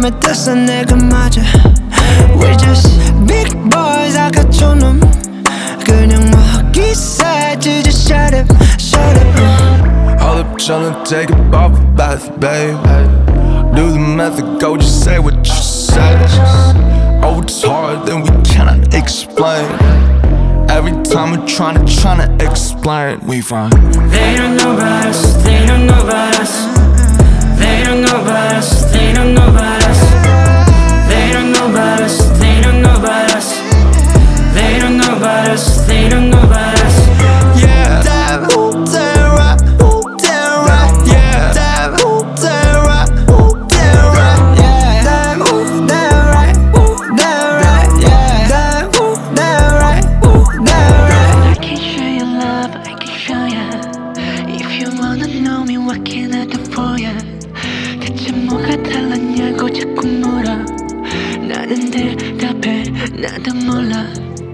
맘에 떴어 내가 맞아. We're just big boys 아까 촌놈 그냥 먹기 싸지. Just shut up, shut up. Hold up, tryna take a bubble bath, babe. Do the math and go, just say what you say. Oh, it's hard, then we cannot explain. Every time we're tryna explain, we find they don't know about us, they don't know about us. They don't know about us, they don't know about us. They don't know about us, they don't know about us. They don't know about us, they don't know about us. yeah. Damn, who damn right, who damn right, Yeah. damn, who damn right, who damn right, yeah. Damn, who damn right, who damn right, yeah. Damn, who damn right, who damn right. I can show you love, I can show ya. If you wanna know me, what can I do for ya? 대체 뭐가 달랐냐고 자꾸 물어. 나는 대답해, 나도 몰라.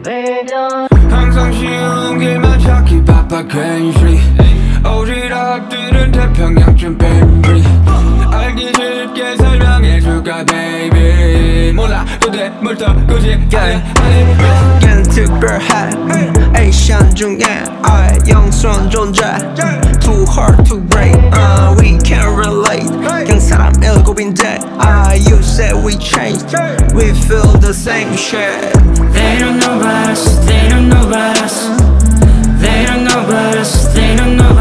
항상 쉬운 길만 찾기 바빠 괜시 오지랖들은 태평양쯤 baby. 알기 쉽게 설명해줄까 baby. 몰라 도대물터 굳이 걘 특별해 에이션 중에 영스러운 존재. Too hard to break, we can't relate. 그냥 사람 일곱인데 you said we changed. We feel the same shit. They don't know about us, they don't know about us. They don't know about us, they don't know